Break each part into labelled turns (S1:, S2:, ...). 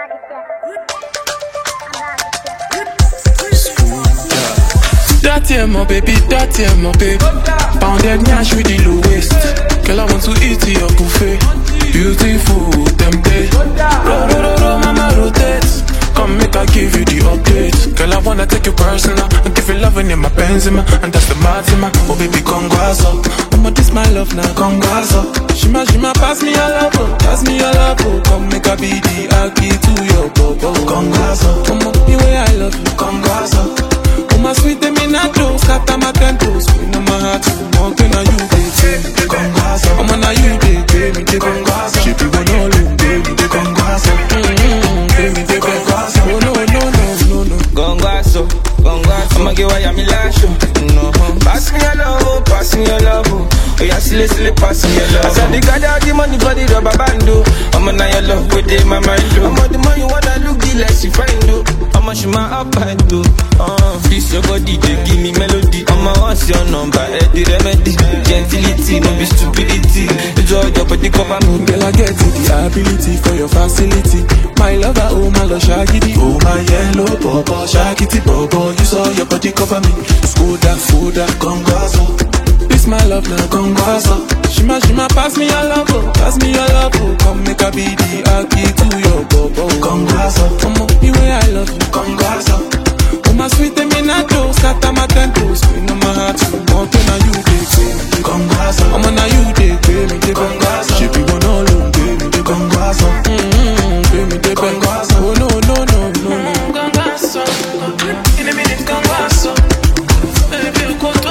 S1: Dirty my baby. Pounded nyash with the low waist. Girl, I want to eat your buffet. Beautiful, tempted. Ro, mama rotate. Come make I give you the update. Girl, I wanna take you personal and give you loving in my Benzema, and that's the Martima. Oh baby, congazo. I'ma this my love now, congazo. Shima, pass me your love, pass me your love. Come make I be the Aki to your bobo. Congazo, come on, the way I love you, congazo. Oh my sweet Eminato, scatter my temples. Queen of my heart, mountain are you, baby. Congazo, I'm on you, baby, congazo. She be one all in, baby, congazo. Baby, congazo. Oh no.
S2: Congazo. I'ma get why I'm lasho. No, pass me your love. Oh yeah, silly, pass me your love. I said the guy that the money for the rubber bando. I'm on your love with it, my mind. I'm on the money, wanna look the less you find do. I'ma shoot my up and do. This your body, they give me melody. I'ma ask your number, the remedy. Gentility, no be stupidity. Enjoy your body, cover me.
S1: Girl, I get it, the ability for your facility. My lover, oh my love, shaggy. Oh my yellow bobo, shaggy bobo. You saw your body cover me. Foda, congazo. This my love now, congazo. Shima, pass me your love, pass me your love. Come make a be the Aki to your bobo. Congazo, come on, the way I love you, congazo. Oh my sweet Eminato, scatter my temples. Queen of my heart, mountain are you, baby. Congazo, I'm on you, baby, congazo. She be one all alone, baby, congazo. Baby, congazo. Oh no. Congazo, in a minute, congazo. Baby, you go to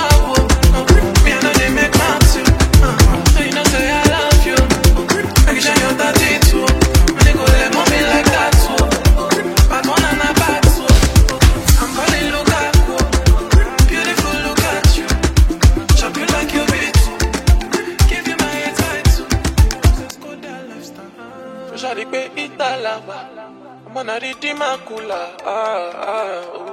S1: me, I know they make maps you. So you know say I love you. I can show you that it too. When they go let mommy like that too. Bad one and a bad too. I'm calling Lukaku. Beautiful, look at you. Chop you like you beat. Give you my head tight too. Let's go that lifestyle. So shawty pe italawa. I'm on a redeem a cooler.